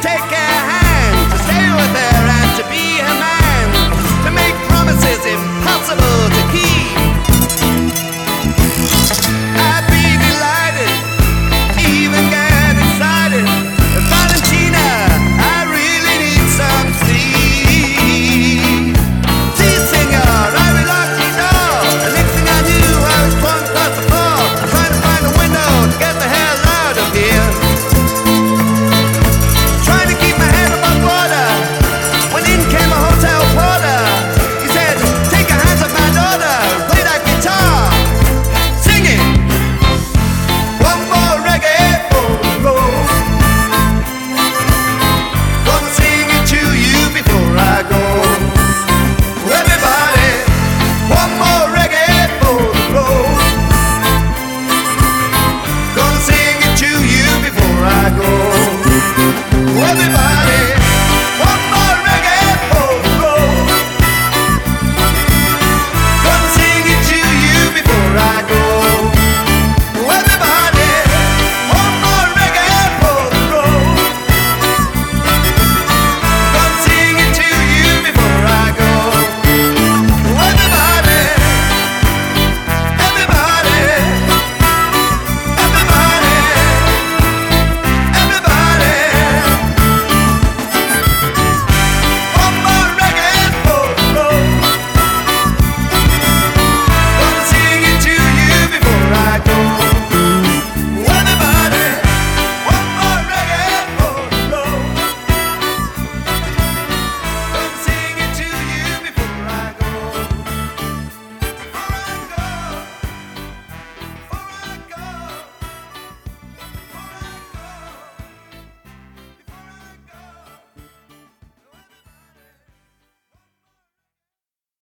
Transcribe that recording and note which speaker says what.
Speaker 1: take her hand, to stay with her and to be her man, to make promises impossible to keep. I'd be delighted, even get excited. Valentina, I really need some sleep. See, senor, I relocked the door. The next thing I knew, I was flung across the floor, trying to find a window to get the hell out of here. Trying to keep my head above water, when in came a hotel porter. He said, take your hands off my daughter, play that guitar, sing it. One more reggae for the road. Gonna sing it to you before I go. Everybody, one more reggae for the road. Gonna sing it to you before I go. Everybody.